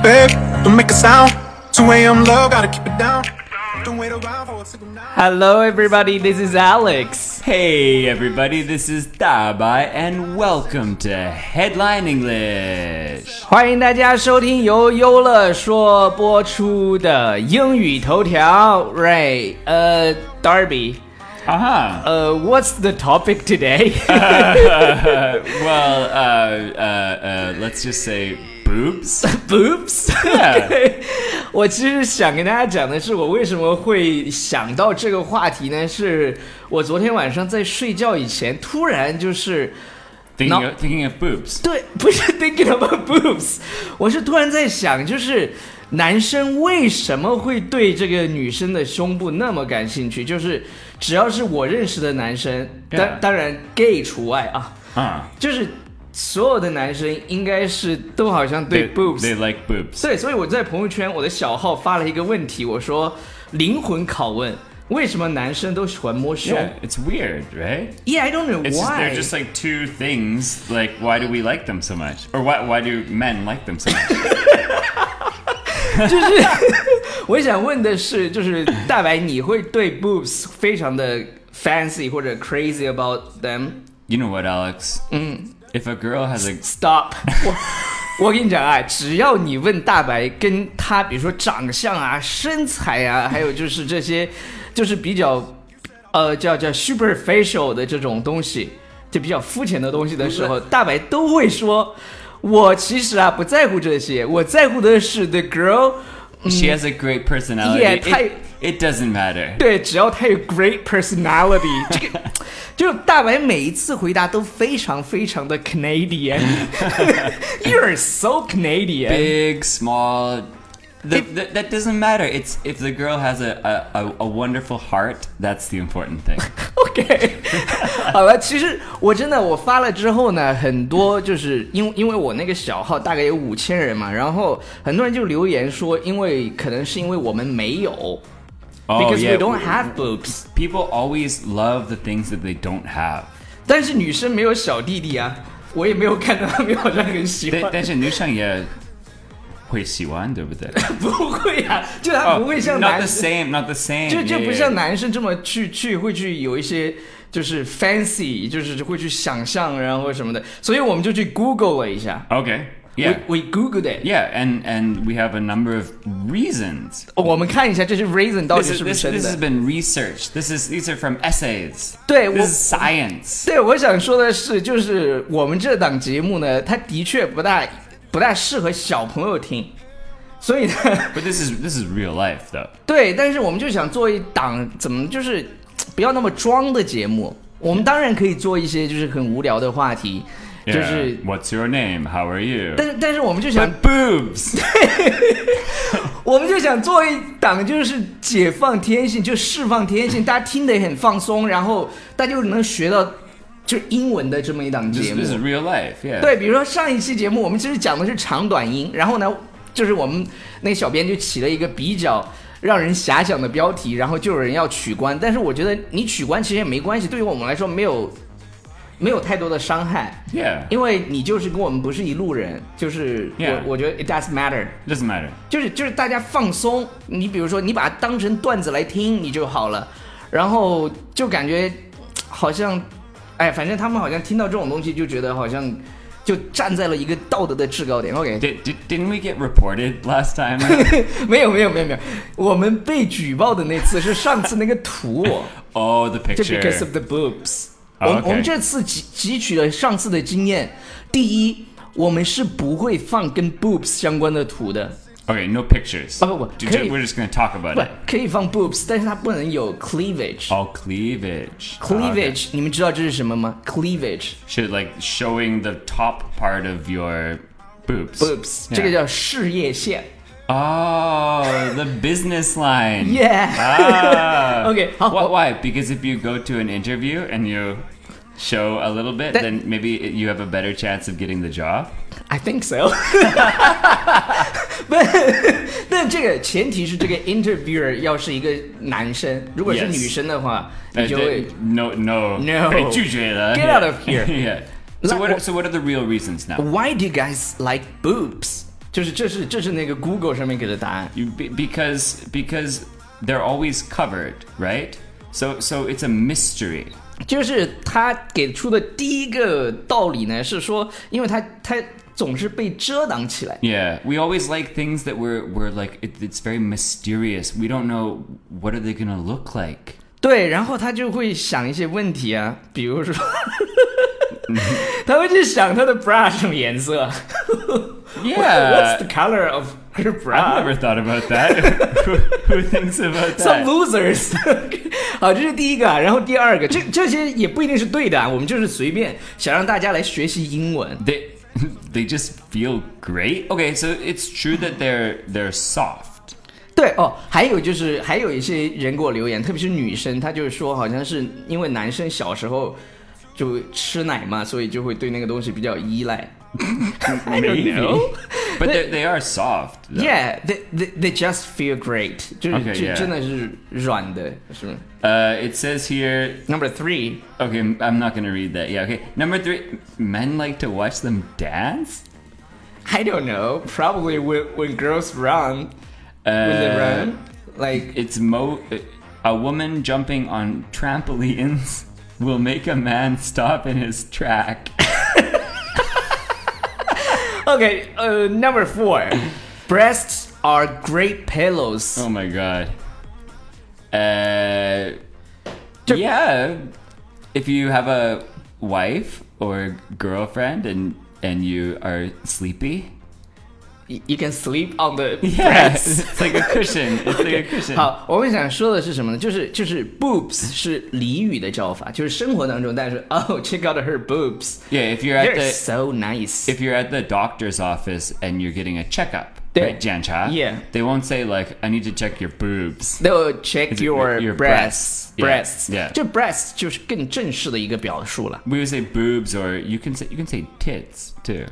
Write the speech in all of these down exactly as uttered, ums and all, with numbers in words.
Babe, don't make a sound. two a.m. love, gotta keep it down. Don't wait around for a signal now. Hello everybody, this is Alex. Hey everybody, this is Dabai and welcome to Headline English. 欢迎大家收听由优乐说播出的英语头条。Right, uh, Darby. Uh-huh. Uh, what's the topic today? uh, well, uh, uh, uh, let's just say boobs. Boobs? Yeah. Okay. 我其实想跟大家讲的是，我为什么会想到这个话题呢？是我昨天晚上在睡觉以前，突然就是 Thinking, of, thinking of boobs. 对，不是 thinking about boobs， 我是突然在想，就是男生为什么会对这个女生的胸部那么感兴趣？就是只要是我认识的男生， Yeah. 当当然 gay 除外啊， Huh. 就是所有的男生应该是都好像对 They, boobs， they like boobs. 对，所以我在朋友圈我的小号发了一个问题，我说灵魂拷问，为什么男生都喜欢摸胸 Yeah, it's weird, right? Yeah, I don't know It's just, why. they're just like two things. Like, why do we like them so much? Or why, why do men like them so much? 就是我想问的是，就是大白，你会对 boobs 非常的 fancy 或者 crazy about them？ You know what, Alex? If a girl has a... Stop 我我跟你讲啊，只要你问大白跟他比如说长相啊、身材啊，还有就是这些就是比较呃叫叫 superficial 的这种东西，就比较肤浅的东西的时候，大白都会说，我其实啊不在乎这些，我在乎的是 the girl。She has a great personality. Yeah, it, it doesn't matter. 对，只要他有 great personality， 这个就大白每一次回答都非常非常的 Canadian。You're so Canadian. Big, small. The, the, that doesn't matter. It's if the girl has a, a, a wonderful heart, that's the important thing. OK， 好了，其实我真的我发了之后呢，很多就是因为因为我那个小号大概有五千人嘛，然后很多人就留言说，因为可能是因为我们没有。 Oh, Because yeah. we don't have boobs. People always love the things that they don't have. 但是女生没有小弟弟啊，我也没有看到他们好像很喜欢。 但但是女生也会喜欢，对不对？ 不会啊，就他不会像男 oh, not the 生。 same, not the same. 就就 yeah, 不 yeah. 像男生这么去去会去有一些就是 fancy， 就是会去想象然后什么的，所以我们就去 Google 了一下。 Okay. Yeah. We, we Googled it. Yeah, and and we have a number of reasons. 我们看一下这些 reason 到 This 底 is 是不 this, 是真 this has 的。 been researched. This is these are from essays. 对，我 This is science. 对我想说的是，就是我们这档节目呢，它的确不大不大适合小朋友听，所以呢， But this is this is real life, though. 对，但是我们就想做一档怎么就是不要那么装的节目。我们当然可以做一些就是很无聊的话题。 Yeah. 就是， What's your name? How are you? 但是但是我们就想 But boobs. 我们就想做一档就是解放天性，就释放天性，大家听得也很放松，然后大家就能学到就英文的这么一档 This, 节目。 this is real life. Yeah. 对，比如说上一期节目我们其实讲的是长短音，然后呢，就是我们那个小编就起了一个比较让人遐想的标题，然后就有人要取关，但是我觉得你取关其实也没关系，对于我们来说没有没有太多的伤害。 Yeah. 因为你就是跟我们不是一路人，就是我、 Yeah. 我觉得 it doesn't matter。 It doesn't matter. 就是就是大家放松，你比如说你把它当成段子来听你就好了，然后就感觉好像，哎，反正他们好像听到这种东西就觉得好像就站在了一个道德的制高点。OK， Did, did didn't we get reported last time? 没有没有没有没有，我们被举报的那次是上次那个图， Oh, the 就 picture. because of the boobs。 Oh, 我们 okay. 我们这次汲汲取了上次的经验，第一，我们是不会放跟 boobs 相关的图的。 Okay, no pictures. 不不不， Ju- 可以 We're just going to talk about 不 it. 可以放 boobs， 但是它不能有 cleavage。 Oh, cleavage. Cleavage，、 Oh, 你们知道这是什么吗 ？Cleavage okay. Should like showing the top part of your boobs. boobs，、 Yeah. 这个叫事业线。 Oh, the business line. Yeah. Ah. Okay, 好 Why, why? Because if you go to an interview and you show a little bit, That- then maybe you have a better chance of getting the job. I think so 不。但这个前提是这个 interviewer 要是一个男生，如果是 Yes. 女生的话， Uh, 你就会 th- no, no, No. 被拒绝了 Get out of here. yeah. So Like- what? Are, so what are the real reasons now? Why do you guys like boobs？ 就是这是这是那个 Google 上面给的答案。 You, be- because because they're always covered, right? So so it's a mystery. 就是他给出的第一个道理呢，是说，因为他他总是被遮挡起来。 Yeah, we always like things that were were like it, it's very mysterious. We don't know what are they gonna look like. 对，然后他就会想一些问题啊，比如说，他会去想他的 bra 什么颜色。 Yeah. What's the color of her I've bra? never thought about that. who, who thinks about Some that? losers 。好，这是第一个啊，然后第二个，这这些也不一定是对的啊，我们就是随便想让大家来学习英文。 They they just feel great. Okay, so it's true that they're they're soft. 对哦，还有就是还有一些人给我留言，特别是女生，她就是说好像是因为男生小时候就吃奶嘛，所以就会对那个东西比较依赖。I don't Maybe. know. But they they are soft. though. Yeah, they, they, they just feel great. 就是 Okay, 就 yeah. 真的是软的，是吗 Uh, it says here. Number three. Okay, I'm not gonna read that. Yeah. Okay. Number three. Men like to watch them dance. I don't know. Probably when, when girls run, when they Uh, run, like It's mo. A woman jumping on trampolines will make a man stop in his track. okay. Uh, number four. Breasts are great pillows. Oh my god. Uh, Ju- yeah. If you have a wife or girlfriend and and you are sleepy, Y- You can sleep on the yeah, breasts. it's like a cushion. It's like a cushion. 好，我们想说的是什么呢？就是就是 boobs 是俚语的叫法，就是生活当中，但是 oh check out her boobs, Yeah, if you're at they're the so nice. if you're at the doctor's office and you're getting a checkup, 对 right, 检查, Yeah. they won't say like, I need to check your boobs. They will check Is it your, your breasts, breasts? Yeah, breasts. yeah. 这 breasts 就是更正式的一个表述了。 We would say boobs, or you can say you can say tits too.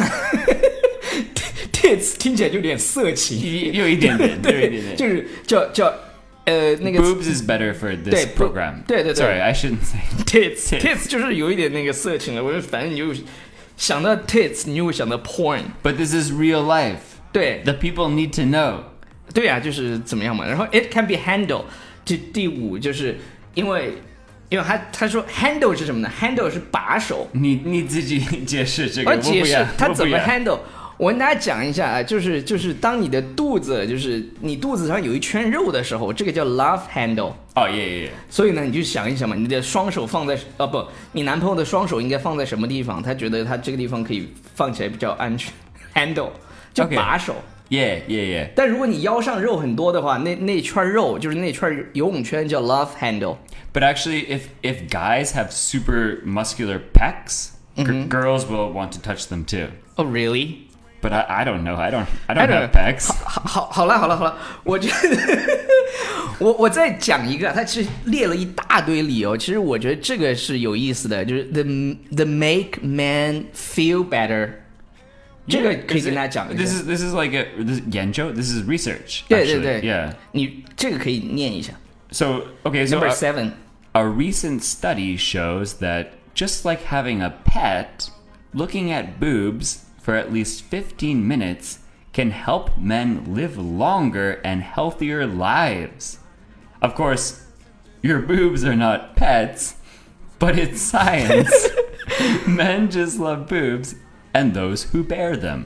Tits 听起来就有点色情， 有一点点，有一点点。 就是叫叫呃那个 Boobs is better for this 对 program. 对对对 Sorry, I shouldn't say. tits tits. tits 就是有一点那个色情了。我就反正你就想到 tits，你就会想到 porn。 But this is real life. 对 The people need to know. 对啊，就是怎么样嘛。然后 it can be handled，这第五就是因为因为他他说 handle 是什么呢 ？handle 是把手。 你你自己解释这个， 我解释我不要它怎么我不要 handle。我跟大家讲一下啊，就是就是当你的肚子，就是你肚子上有一圈肉的时候，这个叫 love handle。 Oh yeah, yeah, yeah. 所以呢，你就想一想嘛，你的双手放在啊不，你男朋友的双手应该放在什么地方？他觉得他这个地方可以放起来比较安全。handle 就 Okay. 把手。 Yeah, yeah, yeah. 但如果你腰上肉很多的话，那那圈肉就是那圈游泳圈叫 love handle。 But actually, if if guys have super muscular pecs, g- Mm-hmm. girls will want to touch them too. Oh really? But I, I don't know. I don't I don't I don't have know. pecs. 好好好了好了好了，我觉得我我再讲一个，他其实列了一大堆理由，其实我觉得这个是有意思的，就是 the the make man feel better， 这个可以 Is 跟 it- 大家讲一 This 下。 is this is like a this研究 This is research. 对对 actually. 对 Yeah. 你这个可以念一下。 So okay. So Number a, seven. a recent study shows that just like having a pet, looking at boobs for at least fifteen minutes can help men live longer and healthier lives. Of course, your boobs are not pets, but it's science. Men just love boobs and those who bear them.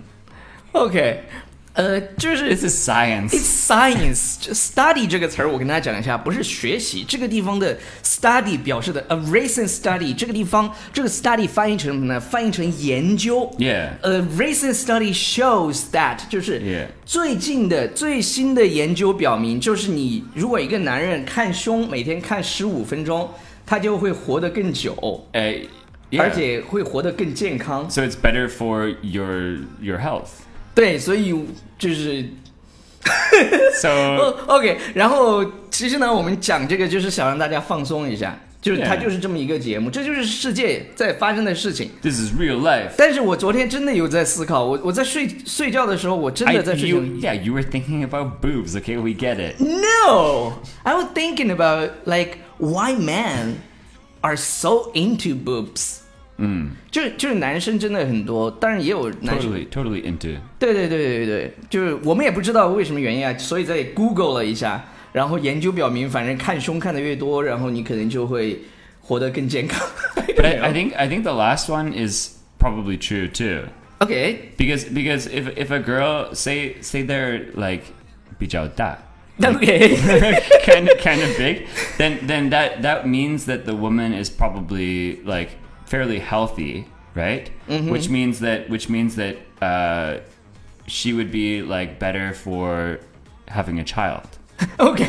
OK， 呃，就是 This is science. It's science. 这 study 这个词儿，我跟大家讲一下，不是学习。这个地方的 study 表示的 a recent study， 这个地方这个 study 翻译成什么呢？翻译成研究。 Yeah. A recent study shows that 就是 Yeah. 最近的最新的研究表明，就是你如果一个男人看胸每天看十五分钟，他就会活得更久， Uh, 而 yeah. 且会活得更健康。 So it's better for your your health. 对，所以就是。 So 哦 OK， 然后其实呢，我们讲这个就是想让大家放松一下，就是它 Yeah. 就是这么一个节目，这就是世界在发生的事情。 this is real life. 但是我昨天真的有在思考，我我在睡睡觉的时候，我真 I, 的在睡 you, 觉。 yeah, you were thinking about boobs. Okay, we get it. No, I was thinking about like why men are so into boobs. 嗯，就是就是男生真的很多，当然也有男生 Totally, totally into. 对对对对对，就是我们也不知道为什么原因啊，所以在 Google 了一下，然后研究表明，反正看胸看的越多，然后你可能就会活得更健康。 But I, I think I think the last one is probably true too. OK Because because if if a girl say say they're like 比较大 OK kind of kind of big, then then that that means that the woman is probably like fairly healthy, right? Mm-hmm. Which means that which means that uh, she would be like better for having a child. OK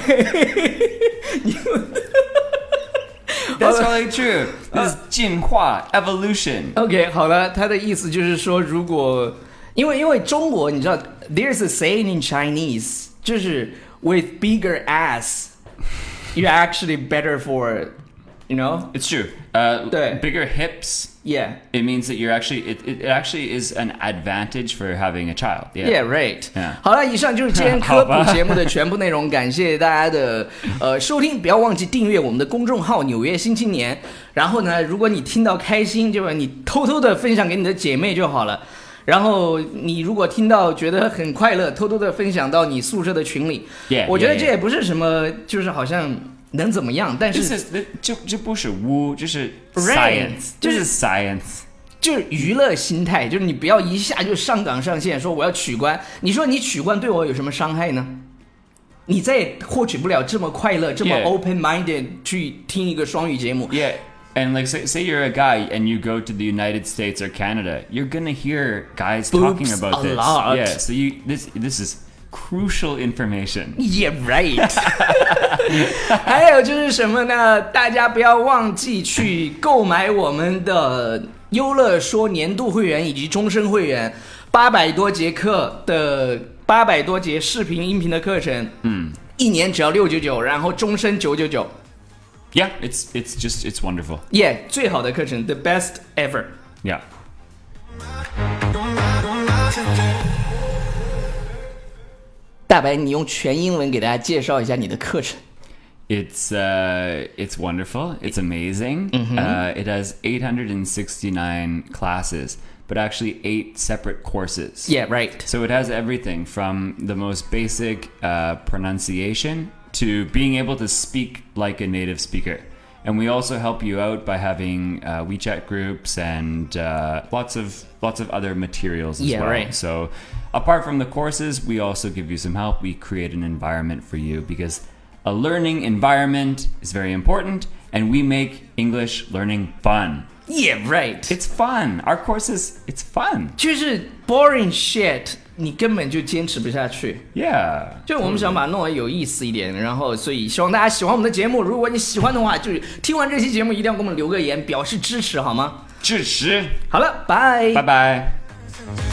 That's totally true. This is 进化 evolution. OK 好了，他的意思就是说，如果因为因为中国你知道 ，there's a saying in Chinese， 就是 with bigger ass, you're actually better for, you know? It's true. Uh, 对 bigger hips. Yeah. It means that you're actually it, it actually is an advantage for having a child. Yeah, Yeah, right. Yeah. 好了，以上就是今天科普节目的全部内容，感谢大家的呃收听，不要忘记订阅我们的公众号《纽约新青年》。然后呢，如果你听到开心，就你偷偷的分享给你的姐妹就好了。然后你如果听到觉得很快乐，偷偷的分享到你宿舍的群里。 Yeah, 我觉得 yeah, 这也不是什么，就是好像能怎么样，但是这是这这不是污，这是 Right. science，这是 science。 就是娱乐心态，就是你不要一下就上纲上线，说我要取关。你说你取关对我有什么伤害呢？你再也获取不了这么快乐、这么 Yeah. open-minded 去听一个双语节目。 Yeah, and like say say you're a guy and you go to the United States or Canada, you're gonna hear guys talking Boobs about a this. lot. Yeah, so you this this is crucial information. Yeah, right. 还有就是什么呢？大家不要忘记去购买我们的优乐说年度会员以及终身会员，八百多节课的八百多节视频音频的课程，嗯，一年只要六九九，然后终身九九九。 Yeah, it's it's just it's wonderful. Yeah， 最好的课程 ，the best ever。 Yeah. 大白，你用全英文给大家介绍一下你的课程。 It's uh, it's wonderful. It's amazing. Mm-hmm. Uh, it has eight hundred sixty-nine classes, but actually eight separate courses. Yeah, right. So it has everything from the most basic uh, pronunciation to being able to speak like a native speaker. And we also help you out by having uh, WeChat groups and uh, lots of lots of other materials as Yeah, well. right. So apart from the courses, we also give you some help. We create an environment for you because a learning environment is very important, and we make English learning fun. Yeah, right. It's fun. Our courses, it's fun. 就是 boring shit，你根本就坚持不下去。 Yeah. 就我们想把它弄得有意思一点，然后所以希望大家喜欢我们的节目。如果你喜欢的话，就是听完这期节目一定要给我们留个言，表示支持好吗？ 支持。 好了，拜拜拜。